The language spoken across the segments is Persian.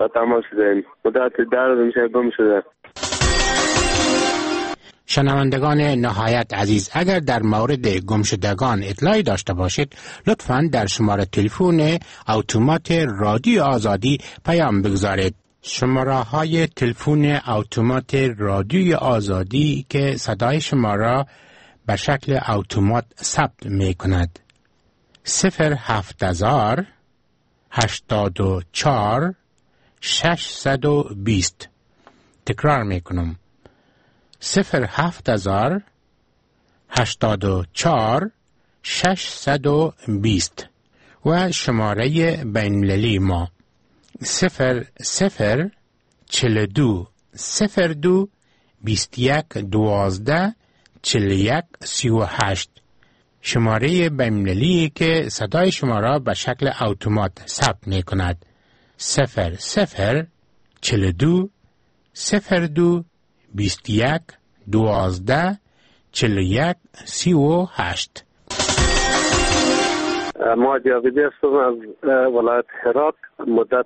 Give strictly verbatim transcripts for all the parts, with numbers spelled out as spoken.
و تماس شدیم. مدت در روز میشه گم شده. شنوندگان نهایت عزیز، اگر در مورد گمشدگان اطلاعی داشته باشید لطفاً در شماره تلفن اتومات رادیو آزادی پیام بگذارید. شماره های تلفن اتومات رادیو آزادی که صدای شما را به شکل اتومات ثبت می کند: صفر هفت هزار هشتاد و چهار ششصد و بیست. تکرار می کنم: صفر هفت هزار هشتاد و چهار ششصد و بیست. و شماره بین‌المللی ما صفر صفر چهل و دو صفر دو بیست و یک دوازده چهل و یک سی و هشت. شماره بین‌المللی که صدای شما را به شکل اتومات ثبت می کند: صفر صفر چهل و دو صفر دو بیست و یک دوازده چهل و یک سی و هشت. ما جاویدی هستم از ولایت هرات. مدت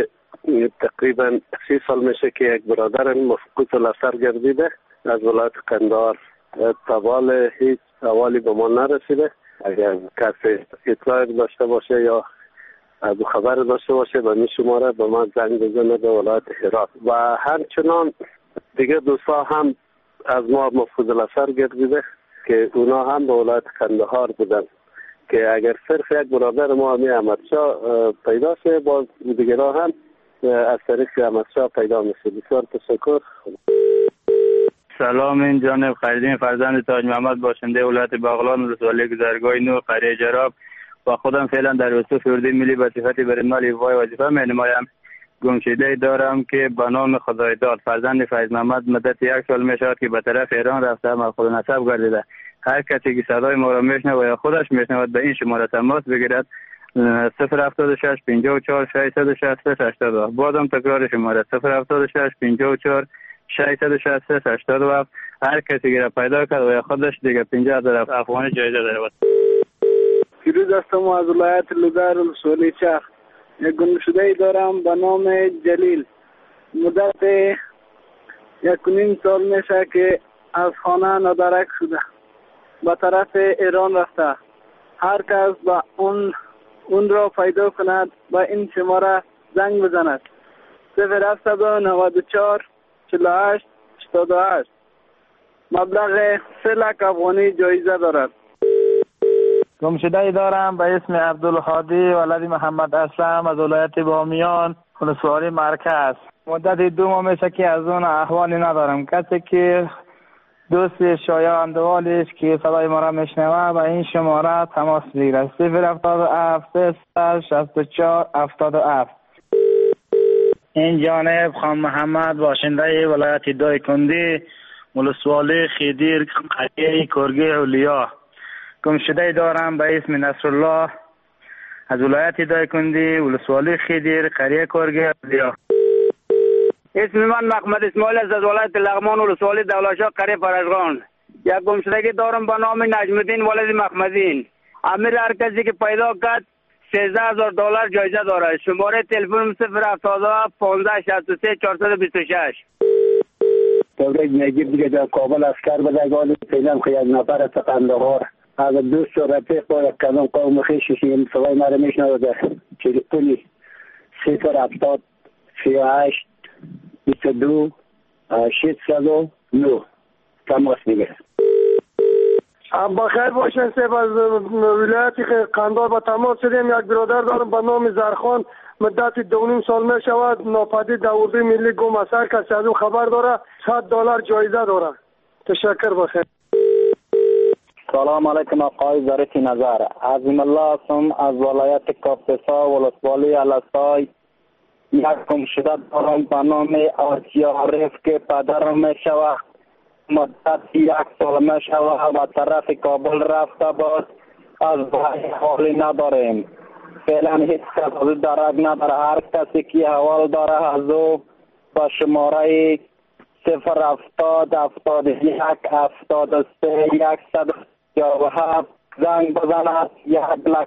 تقریبا سی سال میشه که یک برادرم مفقود الاثر گردیده. از ولایت قندهار تبال هیچ احوالی به ما نرسیده. اگر کسی اطلاع داشته باشه یا از خبر داشته باشه به این شماره به من زنگ بزنه به ولایت هرات. و همچنان دیگه دوستا هم از ما مفقود الاثر گردیده که اونا هم به ولایت قندهار بودن که اگر صرف یک برادر ما امی احمدشاه پیدا شه باز دیگرها هم از طریق احمدشاه پیدا میشه. بسیار تشکر. سلام، این جانب خریدین فرزند تاج محمد باشنده ولایت بغلان ولسوالی گذرگاه نو قریه جراب و خودم فعلا در وصف اردوی ملی به صفت برنامه لیوای وظیفه می نمایم. گمشده دارم که به نام خدای داد فرزند فیض محمد مدت یک سال می شود که به طرف ایران رفته و خود نسب گردیده. هر کسی که صدای ما را میشنوه یا خودش میشنود به این شماره تماس بگیرد: صفر هفتاد و شش پنجاه و چهار ششصد و شصت هشتاد. بازم تکرار شماره: صفر هفتاد و شش پنجاه و چهار ششصد و شصت هشتاد. هر کسی که را پیدا کرد و یا خودش دیگه پنجاه هزار افغانی جایزه داره. فیروز هستم از ولایت لوگر ولسوالی چرخ. یک گمشده دارم به نام جلیل. مدت یک و نیم سال میشه که از خانه نادرک شده، به طرف ایران رفته. هر کس با اون اون را پیدا کند با این شماره زنگ بزند: صفر هفت نود و چهار چهل و هشت هشتاد و هشت. مبلغ سه لک افغانی جایزه دارد. گمشده دارم به اسم عبدالهادی ولد محمد اسلم از ولایت بامیان ولسوالی مرکز. مدت دو ماه میشه که از اون احوالی ندارم. کسی که دوست شایندوالیش که صدای ما را میشنوه به این شماره تماس بگیرد: صفر هفتاد و هفت سه شصت و چهار هفتاد و هفت. این جانب خان محمد باشنده ولایت دایکندی ولسوالی خیدیر قریه کرگی اولیا. گمشده دارم به اسم نصرالله از ولایت دایکندی ولسوالی خیدیر قریه کرگی اولیا. اسم من محمد اسماعیل است از ولایت لغمان ولسوالی دولتشاه قریه فرشغان. یک گمشدگی دارم به نام نجم الدین ولد محمدین. امیر هر کسی که پیدا کرد سیزده هزار دلار جایزه دارد. شماره تلفن صفر هفتاد و هفت پانزده شصت و سه چهارصد و بیست و شش. تولید نگیر دیگه در کابل اسکر بدگانی فعلا که یک نفر از قندهار از دوست و رفیق با یک کلام قوم خیششیم صدای مرا میشنوه در تلفنی صفر هفتاد سی و هشت بیست و دو ششصد و نه تماس میگیره. بخیر باشین. سه از ولایت قندهار با تماس شدیم. یک برادر دارم به نام زرخان مدت دو نیم سال می شود ناپدید در اردوی ملی گم است. هر کسی از او خبر داره صد دلار جایزه داره. تشکر. بخیر. سلام علیکم آقای ظریف نظر. عظیم الله هستم از ولایت کاپیسا ولسوالی الاسای. یک گمشده دارم به نام آسیا عارف که پدرم می شود مدت یک سال می شود و طرف کابل رفته بود. از وحی حالی نداریم. فعلا هیچ کس از درک نداره. هر کسی که حوال داره از او با شماره صفر هفتاد هفتاد یک هفتاد و سه یکصد و هفت زنگ بزند. یک لک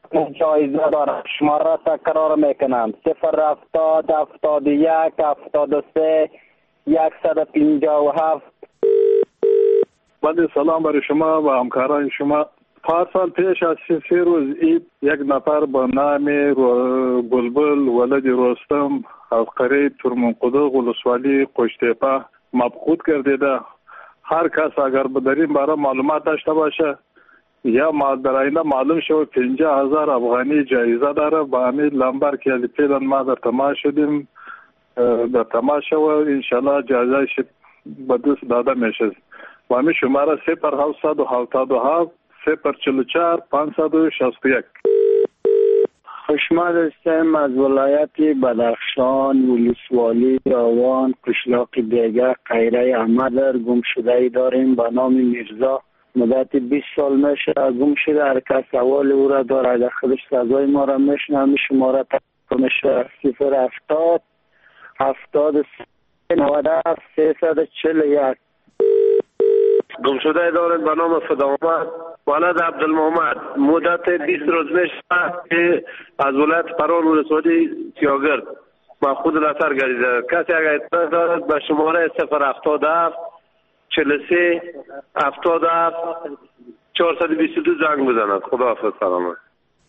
جایزه دارم. شماره را تکرار میکنم: صفر هفتاد هفتاد و یک هفتاد و سه صد و پنجاه و هفت. بعد سلام برای شما و همکاران شما. پارسال پیش از سه روز عید یک نفر با نام بلبل ولد رستم از قریه ترمنقدق ولسوالی قشتیپه مفقود گردیده. هر کس اگر در این باره معلومات داشته باشه یا ما در آینده معلوم شود پنجاه هزار افغانی جایزه داره. با همین لمبر که فعلا ما در تماس شدیم در تماس شود انشالله جایزه به دست داده میشه. با همین شماره صفر هفتصد و هفتاد و هفت صفر چهل و چهار پانصد و شصت و یک. خوشمد هستم از ولایت بدخشان، ولسوالی آوان، قشلاق دیگر قیره احمد. گم شده ای داریم به نام میرزا. مدت بیست سال میشه گم شده. هر کس سوال او را داره اگر خودش صدای ما را میشنوه شماره تلفن میشه صفر هفتاد هفتاد و سه نود و هفت سیصد و چهل و یک. گم شده دارند به نام صدامت ولد عبدالمحمد. مدت بیست روز میشه که از ولایت فران ولسوالی سیاگرد مفقود الاثر گردیده. کسی اگر اطلاع دارد به شماره صفر هفتاد و هفت چهل و سه هفتاد و هفت چهارصد و بیست و دو زنگ بزند. خداحافظ. سلامت.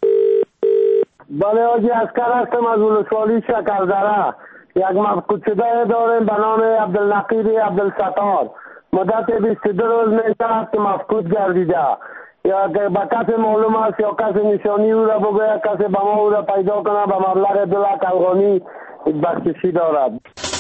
بله آجی اسکر هستم از ولسوالی شکردره. یک مفقود شده داریم به نام عبدالنقیب عبدالستار. مدت بیست و دو روز میشه که مفقود گردیده. یا که به کسی معلوم است یا کسی نشانی او را بگوید کسی به ما او را پیدا کنه به مبلغ دو لک افغانی بخششی دارد.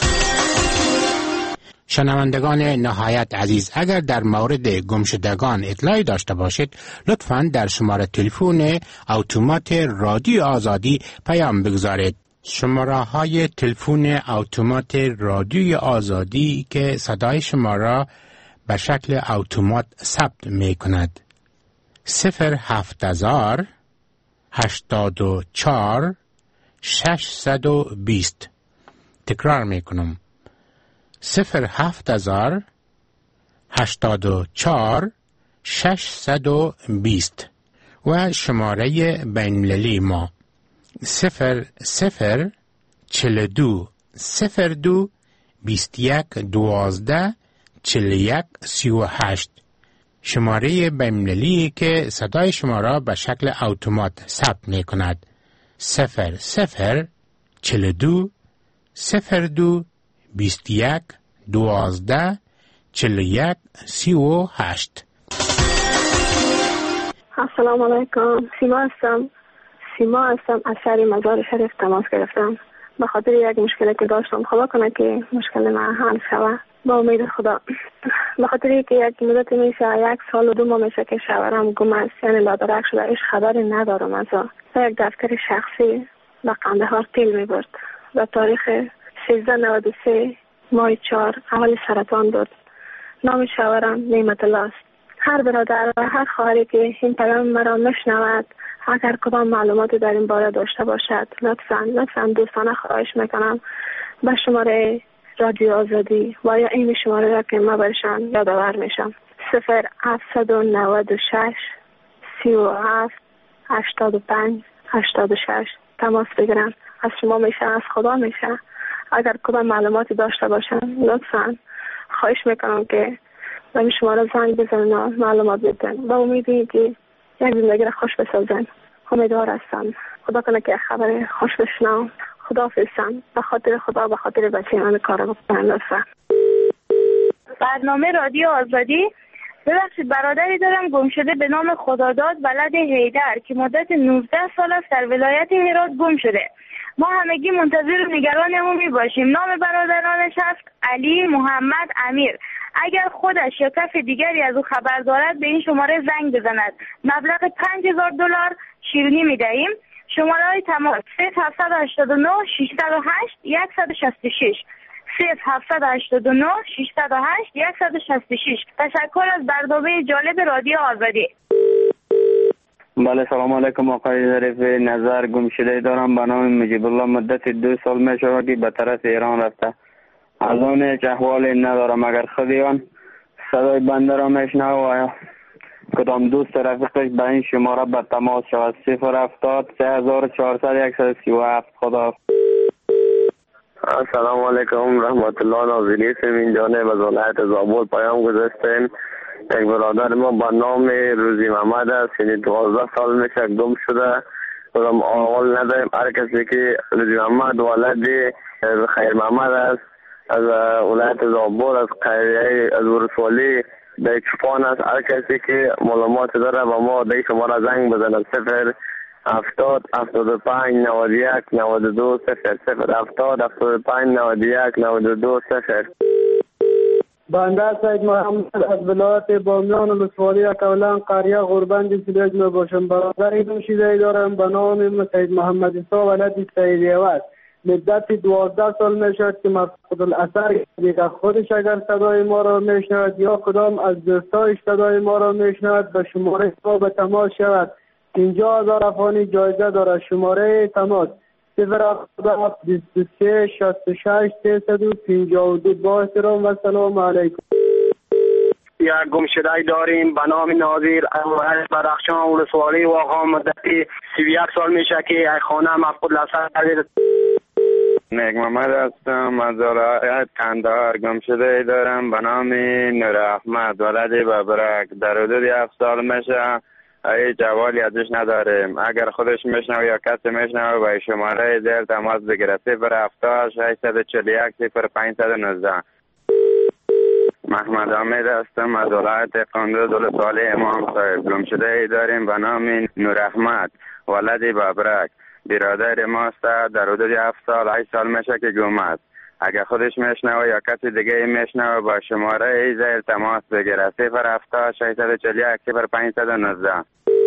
شنوندگان نهایت عزیز، اگر در مورد گمشدگان اطلاعی داشته باشید لطفاً در شماره تلفن اتومات رادیو آزادی پیام بگذارید. شماره های تلفن اتومات رادیو آزادی که صدای شما را به شکل اتومات ثبت می کند: صفر هفت هزار هشتاد و چهار ششصد و بیست. تکرار می کنم: صفر هفت هزار هشتاد و چهار ششصد و بیست. و شماره بین‌المللی ما صفر صفر چهل دو صفر دو بیست یک دوازده چهل یک سی و هشت. شماره بین‌المللی که صدای شما را به شکل اتومات ثبت می کند: صفر صفر چهل دو صفر دو بیست یک دوازده چهل یک سی و هشت. السلام علیکم. سیما هستم. سیما هستم از شهر مزار شریف تماس گرفتم به خاطر یک مشکلی که داشتم. خدا کنه که مشکل من حل شود با امید خدا. به خاطر که یک مدت میشه یک سال و دو ماه میشه که شوهرم گم است، یعنی لادرک شده. ایش خبری ندارم از یک دفتر شخصی به قندهار تیل میبرد و تاریخ سیزده نود و سه ماه چهار اول سرطان داد. نام شوهرم نعمت الله است. هر برادر و هر خواهری که این پیام مرا میشنود اگر کدام معلوماتی در این باره داشته باشد لطفاً لطفاً دوستانه خواهش میکنم به شماره رادیو آزادی و یا این شماره را که ما برشان یادآور میشم صفر هفتصد و نود و شش سی و هفت هشتاد و پنج هشتاد و شش تماس بگیرم. از شما میشه، از خدا میشه. اگر کدام معلوماتی داشته باشن لطفاً خواهش میکنم که به این شماره زنگ بزنن و معلومات بدن. با امیدی که یک زندگی را خوش بسازن. امیدوار هستم خدا کنه که خبر خوش بشنم. خدا فرستم. به خاطر خدا به خاطر بچه من کار بکنم. لطفا. برنامه رادیو آزادی. ببخشید برادری دارم گم شده به نام خداداد ولد حیدر که مدت نوزده سال است در ولایت هرات گم شده. ما همگی منتظر و نگران او می باشیم. نام برادرانش است علی محمد امیر. اگر خودش یا کس دیگری از او خبر دارد به این شماره زنگ بزند. مبلغ پنج هزار دلار شیرینی می دهیم. شماره های تماس صفر هفتصد و هشتاد و نه ششصد و هشت صد و شصت و شش صفر هفتصد و هشتاد و نه ششصد و هشت صد و شصت و شش. تشکر از برنامه جالب رادیو آزادی. بله سلام علیکم آقای ظریف. نظر گم شده دارم به نام مجیب الله. مدت دو سال می شود که به طرف ایران رفته. از آن هیچ احوالی ندارم. اگر خودی آن صدای بنده را میشنوه کدام دوست رفیقش به این شماره به تماس شود. صفر هفتاد سه هزار و چهارصد یک سی و هفت. خدا. السلام علیکم رحمت الله. ناظرین سمین جانب از ولایت زابل پیام گذاشتیم. یک برادر ما به نام روزی محمد است، یعنی دوازده سال میشه گم شده. کدام احوال نداریم. هر کسی که روزی محمد ولد خیر محمد است از ولایت زابل، از قریه از ورسوالی در چپان است. هر کسی که معلومات داره با ما در شماره زنگ بزنه. صفر هفتاد هفتاد و پنج نود و یک نود و دو صفر. صفر هفتاد هفتاد و پنج نود و یک نود و دو صفر. بنده سید محمد از ولایت بامیان ولسوالی اکولان قریه غربند سیلج می باشم. برادر گمشده دارم به نام سید محمد عیسی ولد سید یوز. مدت دوازده سال میشد که مفقود الاثر دیگه. خودش اگر صدای ما را میشنود یا کدام از دوستایش صدای ما را میشنود به شماره ما به تماس شود. پنجاه هزار افغانی جایزه دارد. شماره تماس صفر هفتاد بیست و سه شصت و شش سیصد و پنجاه و دو. با احترام و سلام علیکم. یک گمشده داریم به نام ناظر از بدخشان ولسوالی واقعا مدتی سی و یک سال میشه که خانه مفقود الاثر گردیده. نیک محمد هستم از ولایت قندهار. گمشده دارم به نام نور احمد ولد ببرک. در حدود هفت سال میشه هیچ جوالی ازش نداریم. اگر خودش میشنوه یا کسی میشنوه به شماره زیر تماس بگیره. صفر هفتاد ششصد و چهل و یک صفر پانصد و نوزده. محمد حامد هستم از ولایت قندوز ولسوالی امام صاحب. گمشده داریم به نام نور احمد ولد ببرک. برادر ماست. در حدود هفت سال هشت سال میشه که گم است. اگر خودش میشنوه یا کسی دیگه میشنوه با شماره زیر تماس بگیره. صفر هفتاد ششصد و چهل و یک صفر پانصد و نوزده.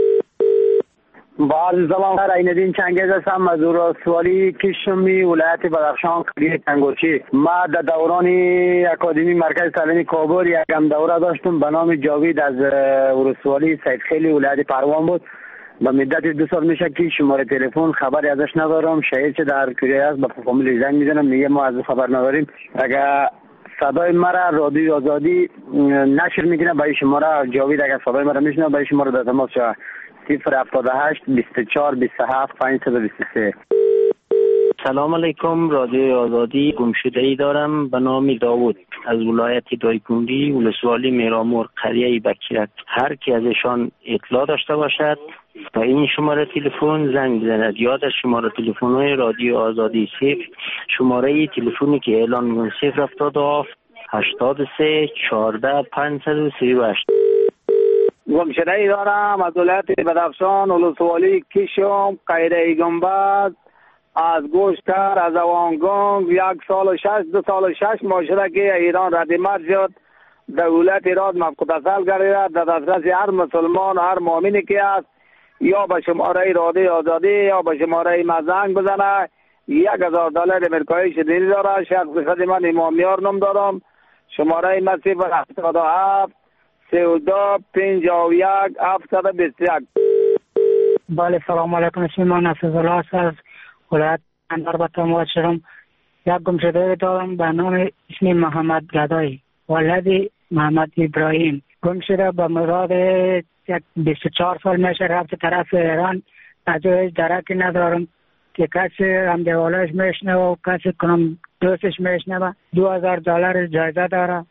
با عرض سلام. عینالدین چنگیز هستم از ولسوالی کشمی ولایت بدخشان قریه تنگوچی. ما در دوران اکادمی مرکز تعلیمی کابل یکم دوره داشتم به نام جاوید از ولسوالی سیدخیلی ولایت پروان بود. به مدت دو سال میشه که شماره تلفن خبری ازش ندارم. شاید چه در کریه است به فامیل زنگ میزنم میگه ما از خبر نداریم. اگر صدای مرا رادیو آزادی نشر میکنه به شماره جاوید، اگر صدای مرا میشنه به شماره در تماس شود. صفر هفتاد و هشت بیست و چهار بیست و هفت پانصد و بیست و سه. سلام علیکم. رادیو آزادی. گمشده ای دارم به نام داوود از ولایت دایکنڈی ولسوالی میرامور قریه بکیرک. هر کی ازشان اطلاع داشته باشد با این شماره تلفن زنگ بزند. یاد از شماره تلفن های رادیو آزادی صفر شماره تلفنی که اعلان می‌کنم صفر هفتاد و هفت هشتاد و سه چهارده پانصد و سی و هشت. گمشده ای دارم از ولایت بدخشان ولسوالی کشم قریه گنبد. از گوشتر از اوانگونگ یک سال و شش دو سال و شش ماه شده که ایران ردیمت شد. دولت ایران مفقود الاثر گردیده. در دسترس هر مسلمان هر مؤمنی که است یا به شماره رادیو آزادی یا به شماره مزنگ بزنه. یک هزار دلار امریکایی شدیدی داره. شخص خود من امامیار نام دارم. شماره من صفر هفتاد و هفت سی و دو پنجاه و یک هفتصد و بیست و یک. بله سلام علیکم. اسم من نفیظالله است از ولایت قندهار به تماس شدم. یک گمشده دارم به نام اسم محمد گدایی ولد محمد ابراهیم. گمشده به مراد یک بیست و چهار سال میشه رفت طرف ایران. از هیچ درکی ندارم که کسی هم دیوالش میشنه و کسی کنم دوستش میشنه. دو هزار دلار جایزه داره.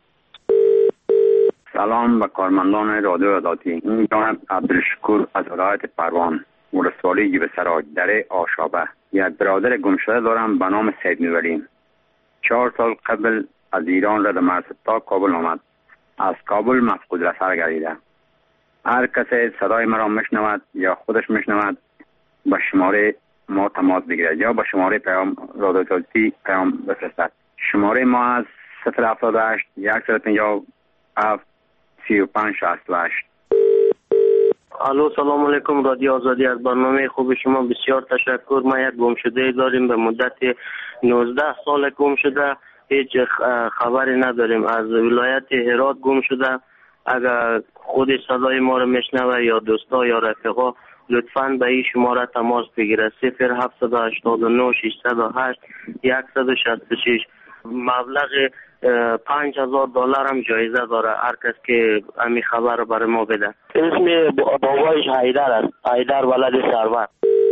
سلام به کارمندان رادیو آزادی. این جانب عبدالشکور از ولایت پروان ولسوالی گیبسرای دره آشابه. یک برادر گمشده دارم به نام سید میولی. چهار سال قبل از ایران رد مرز تا کابل آمد. از کابل مفقود الاثر گردیده. هر کسی صدای مرا میشنود یا خودش میشنود به شماره ما تماس بگیرد یا به شماره پیام رادیو آزادی پیام بفرستد. شماره ما از صفر هفتاد و هشت صد و پنجاه و هفت سی و پنج شصت و هشت. الو سلام علیکم. رادیو آزادی از برنامه خوب شما بسیار تشکر. ما یک گمشده داریم به مدت نوزده سال گم شده. هیچ خبری نداریم. از ولایت هرات گم شده. اگر خود صدای ما رو میشنوه یا دوستا یا رفقا لطفاً به این شماره تماس بگیره. صفر هفتصد و هشتاد و نه ششصد و هشت صد و شصت و شش. مبلغ پنج هزار دلار هم جایزه داره هر کس که همین خبر رو برای ما بده. اسم بابایش حیدر است، حیدر ولد سرور.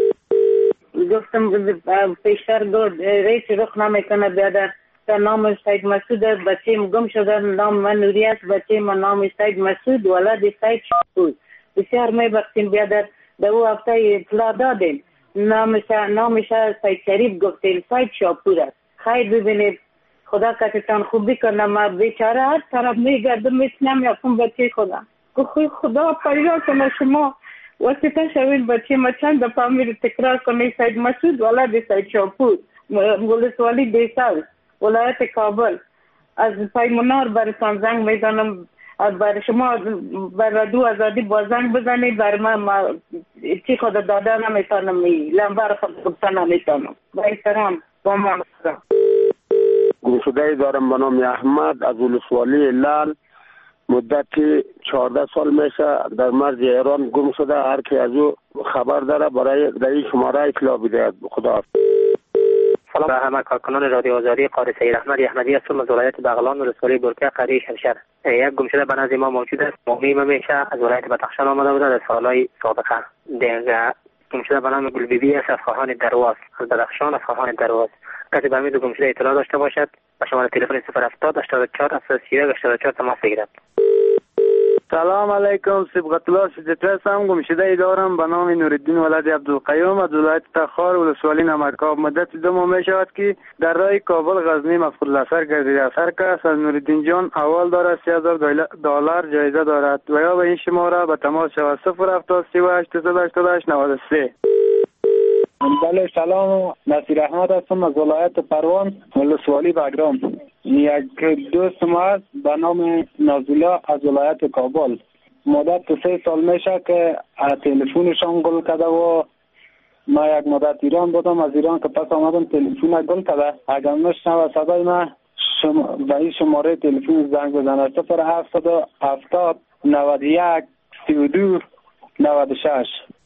گفتم پیشتر دو رئیس رخ نمیکنه بیادر در نام سید مسعود بچه گم شده، نام من نوری است، بچه من نام سید مسعود ولد سید شاپور. بسیار میبخشیم بیادر، در او هفته اطلاع دادیم نامش نامش سید شریف گفتیم سید شاپور است. خیر ببینید خدا کتتان خوبی کنه، ما بیچاره هر طرف میگردم میتونم یکم بچه خدا خدا خدا پیدا کنه شما واسطه شوید بچه ما چند دفعه میره تکرار کنه سید مسعود ولد سید شاپور ولسوالی دیسال ولایت کابل. از پیمونار براتون زنگ میزنم برای شما بر رادیو آزادی با زنگ بزنید بر من ما چی خدا داده نمیتونم لنبر خود گفتن نمیتونم. با احترام با ما گمشده دارم به نام احمد از ولسوالی لال. مدت چهارده سال میشه در مرز ایران گم شده. هر کی از او خبر داره برای در این شماره اطلاع بده. خدا سلام به همه کارکنان رادیو آزادی. قاری سید احمد احمدی هستم از ولایت بغلان ولسوالی برکه قریه شمشر. یک گمشده به نزد ما موجود است. مهمی میشه از ولایت بدخشان آمده بوده در سالهای سابقه. دیگه گمشده به نام گلبیبی است از خواهان درواز از بدخشان از خواهان درواز. کسی به امید گمشده اطلاع داشته باشد به شماره تلفن صفر هفتاد هشتاد و چهار هفتاد و یک هشتاد و چهار تماس بگیرد. سلام علیکم، سبقت الله شجاعت هستم. گمشده دارم به نام نورالدین ولد عبدالقیوم از ولایت تخار ولسوالی نمرکاب. مدت دو ماه می شود که در راه کابل غزنی مفقود الاثر گردیده است. هر کس از نورالدین جان اول دارد سی هزار دلار جایزه دارد و یا به این شماره به تماس شود صفر هفتاد سی و هشت سه هشتاد و هشت نود و سه. بله سلام، نصیر احمد هستم از ولایت پروان ولسوالی بگرام. یک دوست ما است به نام نازولا از ولایت کابل. مدت سه سال میشه که تلفنشان گل کرده و ما یک مدت ایران بودم، از ایران که پس آمدم تلفن گل کرده. اگر نشنوه صدای ما شم... به این شماره تلفن زنگ بزنه صفر هفتاد و هفتاد نود و یک سی و دو نود و شش.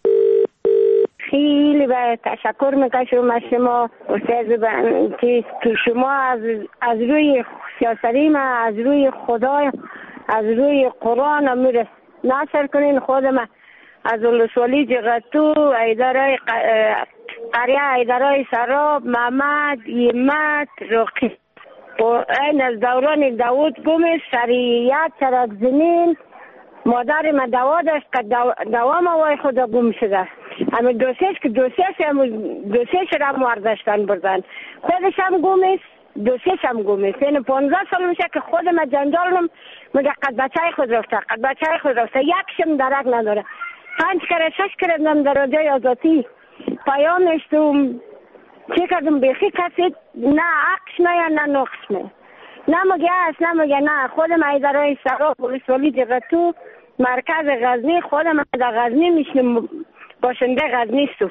خیلی باید تشکر میکنم از شما استاد که شما از از روی سیاسی ما از روی خدا از روی قرآن میرس ناصر کنین. خودم از ولسوالی جغتو اداره قریه اداره سراب محمد یمت رقی و این از دوران داود گم شریعت سرک زمین مادر من دوا داشت که دوام وای خدا گم شده. همه دوسیش که دوسیش هم دوسیش را مواردشتن بردن خودش هم گم است دوسیش هم گم است. یعنی پانزده سال میشه که خودم جنجالم میگه قد بچه خود رفته قد بچه خود رفته یکشم درک نداره. پنج کره شش کره دم در رادیوی آزادی پیام نشتم چه کردم بیخی کسی نه عکس نه نه نقص نه نمگه است نمگه نه خودم اداره سراب ولسوالی جغتو مرکز غزنی خودم در غزنی میشنم باشنده غزنی سو.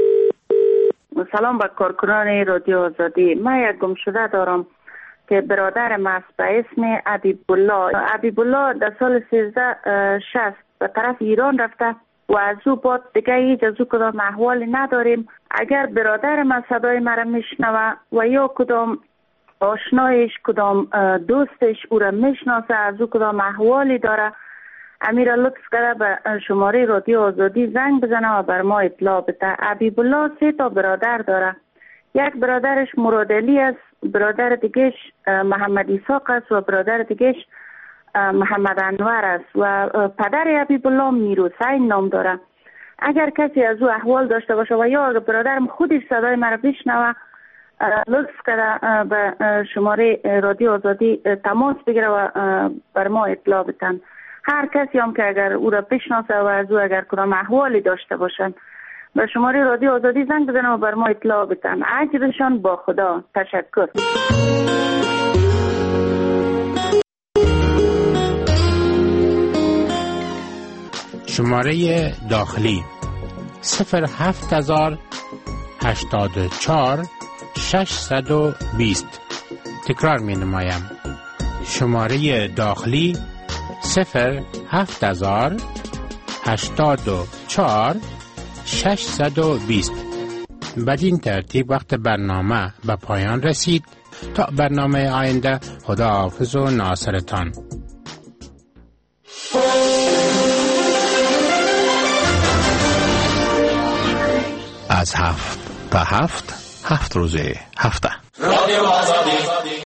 سلام به کارکنان رادیو آزادی. من یک گمشده دارم که برادرم است به اسم حبیب الله. حبیب الله در سال سیزده شصت به طرف ایران رفته و از او بعد دیگه هیچ از او کدام احوالی نداریم. اگر برادرم از صدای مرا میشنوه و یا کدام آشنایش کدام دوستش او را میشناسه از او کدام احوالی داره امیر لطف کرده به شماره رادیو آزادی زنگ بزنه و بر ما اطلاع بده. حبیب الله سه تا برادر داره. یک برادرش مراد علی است، برادر دیگهش محمد اسحاق است و برادر دیگهش محمد انور است و پدر حبیب الله میرحسین نام داره. اگر کسی از او احوال داشته باشه و یا اگر برادرم خودش صدای مرا بشنوه لطف کرده به شماره رادیو آزادی تماس بگیره و بر ما اطلاع بدن. هر کسی هم که اگر او را بشناسه و از او اگر کدام احوالی داشته باشن به شماره رادیو آزادی زنگ بزنن و بر ما اطلاع بدن. اجرشان با خدا. تشکر. شماره داخلی صفر هفت هزار هشتاد و چهار ششصد و بیست. تکرار می نمایم. شماره داخلی صفر هفت هزار هشتاد و چهار ششصد و بیست. بدین ترتیب وقت برنامه به پایان رسید. تا برنامه آینده، خدا حافظ و ناصرتان. از هفت تا هفت، هفت روزه هفته. رادیو آزادی